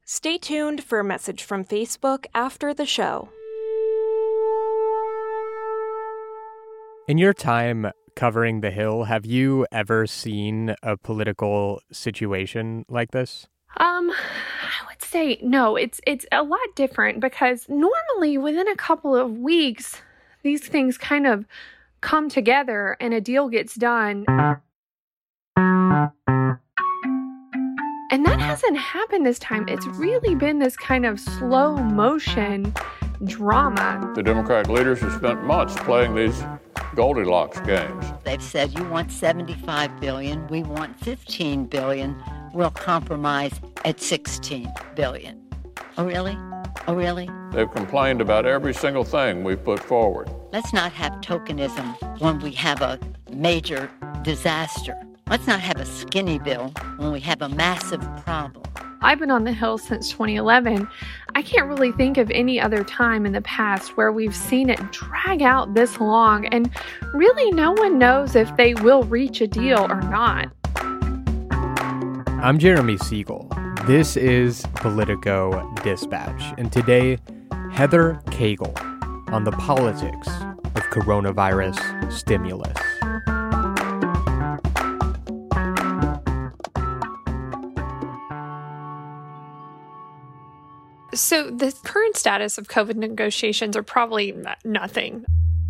Stay tuned for a message from Facebook after the show. In your time covering the Hill, have you ever seen a political situation like this? I would say no. It's a lot different because normally within a couple of weeks, these things kind of come together and a deal gets done. And that hasn't happened this time. It's really been this kind of slow motion drama. The Democratic leaders have spent months playing these Goldilocks games. They've said, you want $75 billion, we want $15 billion, we'll compromise at $16 billion. Oh, really? Oh, really? They've complained about every single thing we've put forward. Let's not have tokenism when we have a major disaster. Let's not have a skinny bill when we have a massive problem. I've been on the Hill since 2011. I can't really think of any other time in the past where we've seen it drag out this long, and really no one knows if they will reach a deal or not. I'm Jeremy Siegel. This is Politico Dispatch, and today, Heather Cagle on the politics of coronavirus stimulus. So the current status of COVID negotiations are probably nothing.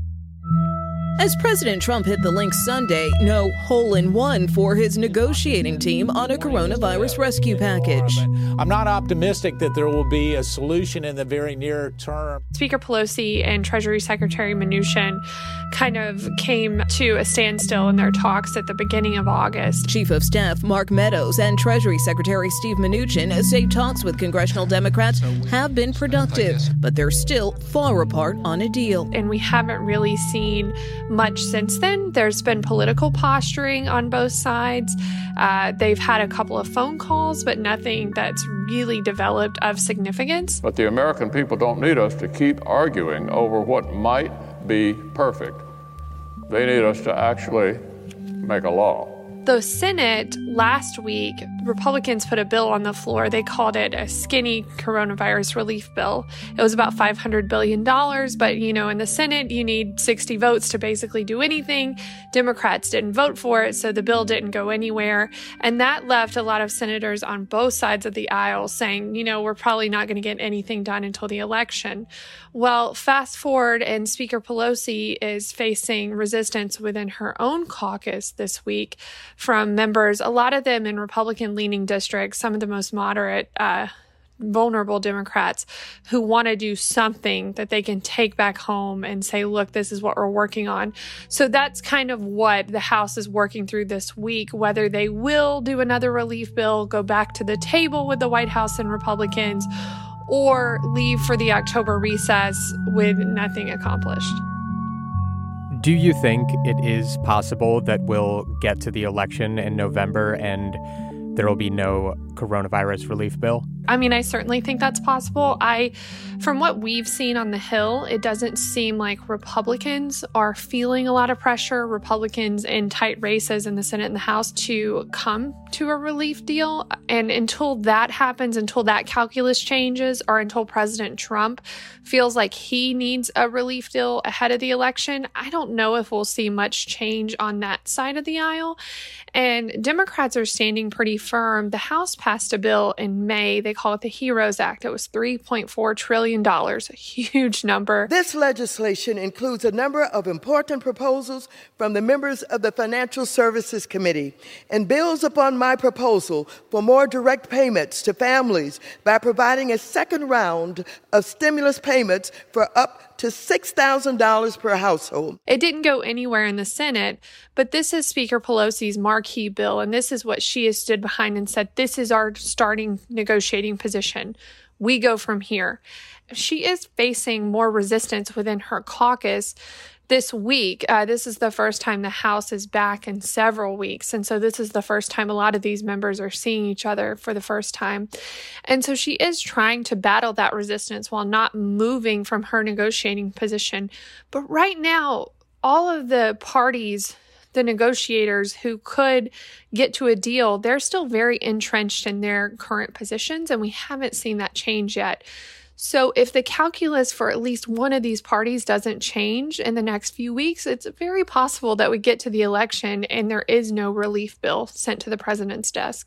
As President Trump hit the link Sunday, no hole-in-one for his negotiating team on a coronavirus rescue package. I'm not optimistic that there will be a solution in the very near term. Speaker Pelosi and Treasury Secretary Mnuchin kind of came to a standstill in their talks at the beginning of August. Chief of Staff Mark Meadows and Treasury Secretary Steve Mnuchin say talks with congressional Democrats have been productive, but they're still far apart on a deal. And we haven't really seen much since then. There's been political posturing on both sides. They've had a couple of phone calls, but nothing that's really developed of significance. But the American people don't need us to keep arguing over what might be perfect. They need us to actually make a law. The Senate last week, Republicans put a bill on the floor. They called it a skinny coronavirus relief bill. It was about $500 billion, but, in the Senate, you need 60 votes to basically do anything. Democrats didn't vote for it, so the bill didn't go anywhere. And that left a lot of senators on both sides of the aisle saying, we're probably not going to get anything done until the election. Well, fast forward, and Speaker Pelosi is facing resistance within her own caucus this week from members, a lot of them in Republican-leaning districts, some of the most moderate, vulnerable Democrats who want to do something that they can take back home and say, look, this is what we're working on. So that's kind of what the House is working through this week, whether they will do another relief bill, go back to the table with the White House and Republicans, or leave for the October recess with nothing accomplished. Do you think it is possible that we'll get to the election in November and there will be no coronavirus relief bill? I certainly think that's possible. From what we've seen on the Hill, it doesn't seem like Republicans are feeling a lot of pressure, Republicans in tight races in the Senate and the House, to come to a relief deal. And until that happens, until that calculus changes, or until President Trump feels like he needs a relief deal ahead of the election, I don't know if we'll see much change on that side of the aisle. And Democrats are standing pretty firm. The House passed a bill in May. They call it the HEROES Act. It was $3.4 trillion, a huge number. This legislation includes a number of important proposals from the members of the Financial Services Committee and builds upon my proposal for more direct payments to families by providing a second round of stimulus payments for up to $6,000 per household. It didn't go anywhere in the Senate, but this is Speaker Pelosi's marquee bill, and this is what she has stood behind and said, this is our starting negotiating position. We go from here. She is facing more resistance within her caucus this week. This is the first time the House is back in several weeks. And so this is the first time a lot of these members are seeing each other for the first time. And so she is trying to battle that resistance while not moving from her negotiating position. But right now, all of the parties the negotiators who could get to a deal, they're still very entrenched in their current positions, and we haven't seen that change yet. So if the calculus for at least one of these parties doesn't change in the next few weeks, it's very possible that we get to the election and there is no relief bill sent to the president's desk.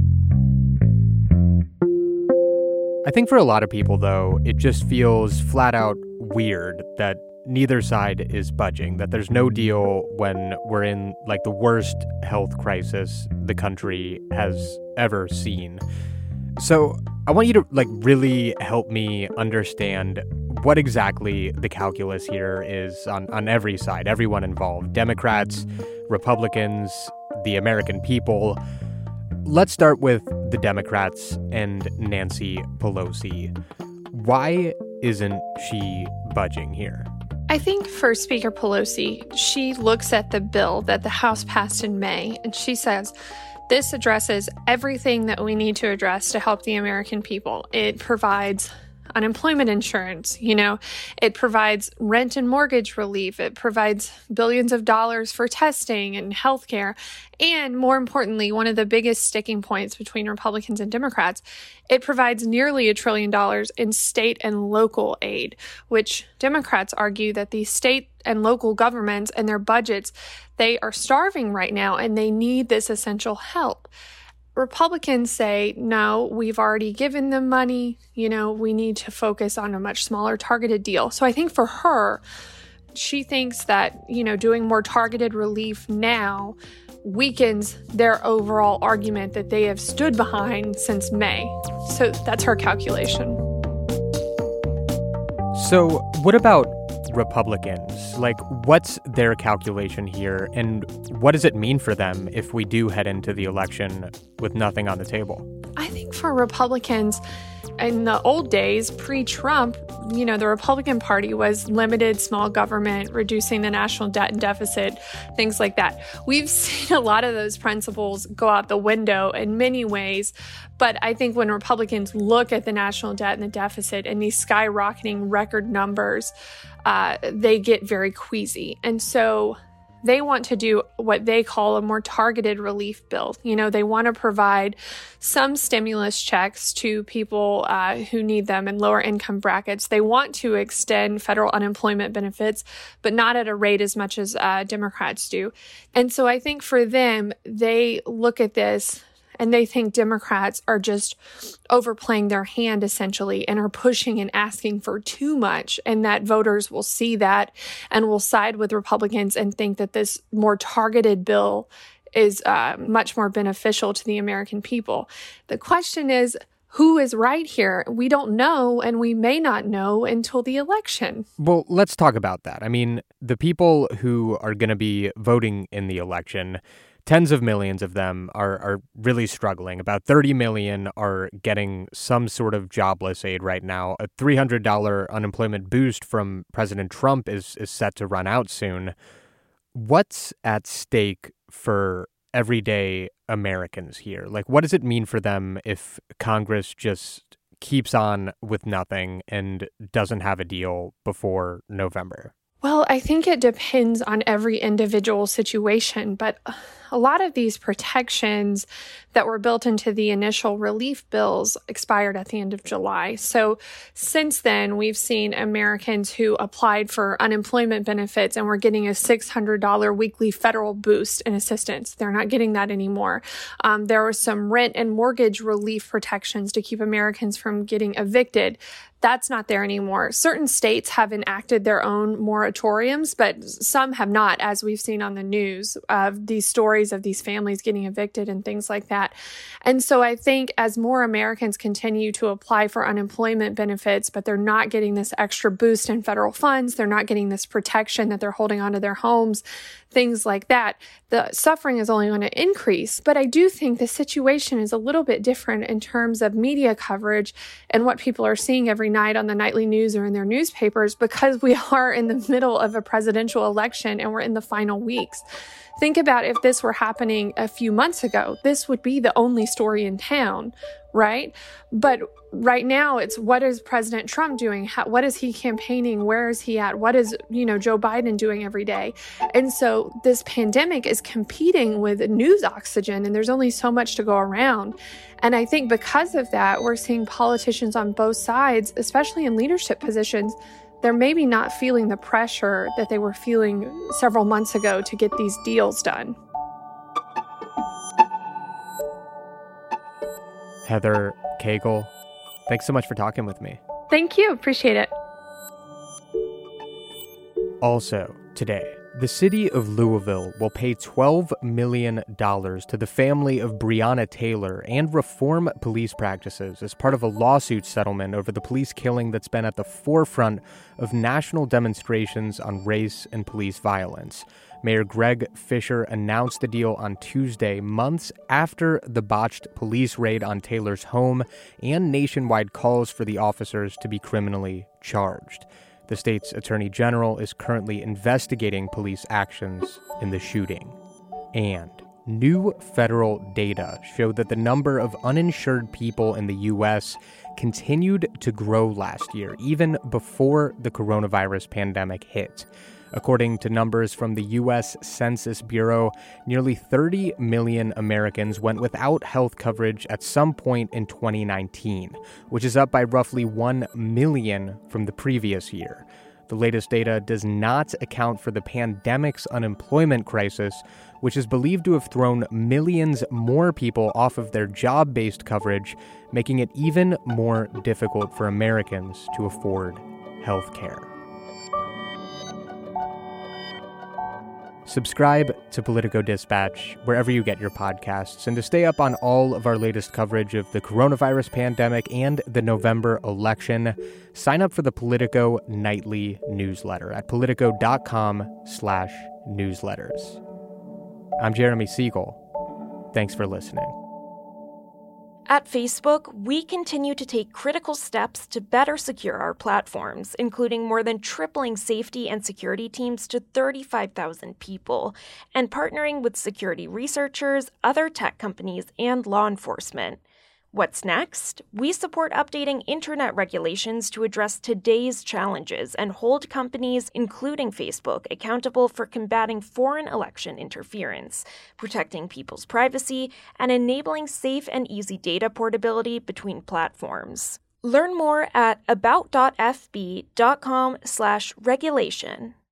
I think for a lot of people, though, it just feels flat out weird that neither side is budging, that there's no deal when we're in like the worst health crisis the country has ever seen. So I want you to really help me understand what exactly the calculus here is on every side, everyone involved, Democrats, Republicans, the American people. Let's start with the Democrats and Nancy Pelosi. Why isn't she budging here? I think for Speaker Pelosi, she looks at the bill that the House passed in May, and she says, this addresses everything that we need to address to help the American people. It provides unemployment insurance, it provides rent and mortgage relief, it provides billions of dollars for testing and healthcare, and more importantly, one of the biggest sticking points between Republicans and Democrats, it provides nearly $1 trillion in state and local aid, which Democrats argue that these state and local governments and their budgets, they are starving right now and they need this essential help. Republicans say, no, we've already given them money. We need to focus on a much smaller targeted deal. So I think for her, she thinks that, doing more targeted relief now weakens their overall argument that they have stood behind since May. So that's her calculation. So what about Republicans? What's their calculation here, and what does it mean for them if we do head into the election with nothing on the table? I think for Republicans, in the old days, pre-Trump, the Republican Party was limited small government, reducing the national debt and deficit, things like that. We've seen a lot of those principles go out the window in many ways. But I think when Republicans look at the national debt and the deficit and these skyrocketing record numbers, they get very queasy. And so they want to do what they call a more targeted relief bill. They want to provide some stimulus checks to people who need them in lower income brackets. They want to extend federal unemployment benefits, but not at a rate as much as Democrats do. And so I think for them, they look at this and they think Democrats are just overplaying their hand, essentially, and are pushing and asking for too much, and that voters will see that and will side with Republicans and think that this more targeted bill is much more beneficial to the American people. The question is, who is right here? We don't know, and we may not know until the election. Well, let's talk about that. I mean, the people who are going to be voting in the election, tens of millions of them are really struggling. About 30 million are getting some sort of jobless aid right now. A $300 unemployment boost from President Trump is set to run out soon. What's at stake for everyday Americans here? What does it mean for them if Congress just keeps on with nothing and doesn't have a deal before November? Well, I think it depends on every individual situation, but a lot of these protections that were built into the initial relief bills expired at the end of July. So since then, we've seen Americans who applied for unemployment benefits and were getting a $600 weekly federal boost in assistance. They're not getting that anymore. There were some rent and mortgage relief protections to keep Americans from getting evicted. That's not there anymore. Certain states have enacted their own moratoriums, but some have not, as we've seen on the news of these stories of these families getting evicted and things like that. And so I think as more Americans continue to apply for unemployment benefits, but they're not getting this extra boost in federal funds, they're not getting this protection that they're holding onto their homes, things like that, the suffering is only going to increase. But I do think the situation is a little bit different in terms of media coverage and what people are seeing every night on the nightly news or in their newspapers, because we are in the middle of a presidential election and we're in the final weeks. Think about if this were happening a few months ago, this would be the only story in town. right? But right now, it's what is President Trump doing? What is he campaigning? Where is he at? What is, Joe Biden doing every day? And so this pandemic is competing with news oxygen, and there's only so much to go around. And I think because of that, we're seeing politicians on both sides, especially in leadership positions, they're maybe not feeling the pressure that they were feeling several months ago to get these deals done. Heather Cagle, thanks so much for talking with me. Thank you. Appreciate it. Also, today, the city of Louisville will pay $12 million to the family of Breonna Taylor and reform police practices as part of a lawsuit settlement over the police killing that's been at the forefront of national demonstrations on race and police violence. Mayor Greg Fisher announced the deal on Tuesday, months after the botched police raid on Taylor's home and nationwide calls for the officers to be criminally charged. The state's attorney general is currently investigating police actions in the shooting. And new federal data show that the number of uninsured people in the U.S. continued to grow last year, even before the coronavirus pandemic hit. According to numbers from the U.S. Census Bureau, nearly 30 million Americans went without health coverage at some point in 2019, which is up by roughly 1 million from the previous year. The latest data does not account for the pandemic's unemployment crisis, which is believed to have thrown millions more people off of their job-based coverage, making it even more difficult for Americans to afford health care. Subscribe to Politico Dispatch wherever you get your podcasts, and to stay up on all of our latest coverage of the coronavirus pandemic and the November election, sign up for the Politico nightly newsletter at politico.com/newsletters. I'm Jeremy Siegel. Thanks for listening. At Facebook, we continue to take critical steps to better secure our platforms, including more than tripling safety and security teams to 35,000 people, and partnering with security researchers, other tech companies, and law enforcement. What's next? We support updating internet regulations to address today's challenges and hold companies, including Facebook, accountable for combating foreign election interference, protecting people's privacy, and enabling safe and easy data portability between platforms. Learn more at about.fb.com/regulation.